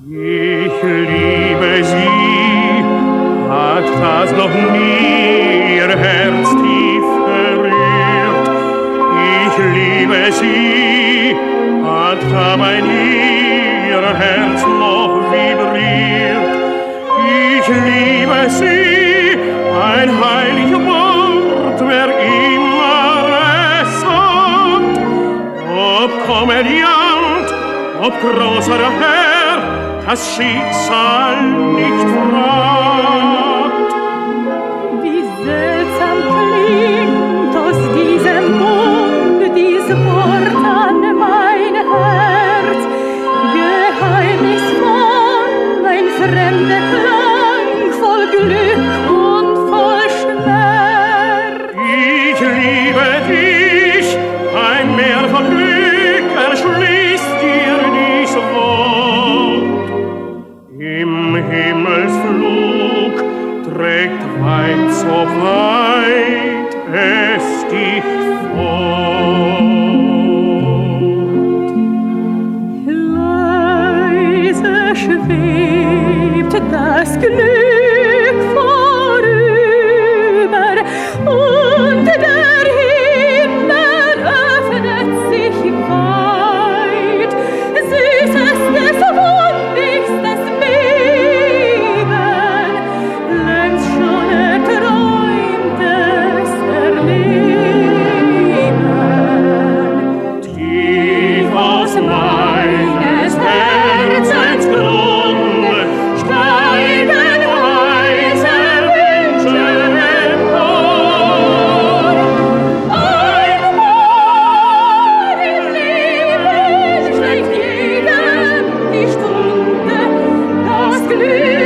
Ich liebe sie, hat das noch nie ihr Herz tief berührt. Ich liebe sie, hat dabei nie ihr Herz noch vibriert. Ich liebe sie, ein heiliges Wort, wer immer es sagt. Ob Komödiant, ob großer Herr, das Schicksal nicht fragt. Wie seltsam klingt aus diesem Mund dies Wort an mein Herz. Geheimnisvoll, ein fremder Klang, voll Glück und voll Schmerz. Ich liebe dich, ein Meer von Glück erschließt dir dies Wort. Im Himmelsflug trägt weit so weit es dich fort. Leise schwebt das Glück vorüber und der Himmel öffnet sich weit. Süßestes, wunderlichstes Beben, längst schon erträumtes Erleben. Tief aus meines Herzens Grunde steigen weise Wünsche empor. Einmal im Leben schlägt jedem die Stunde, das Glück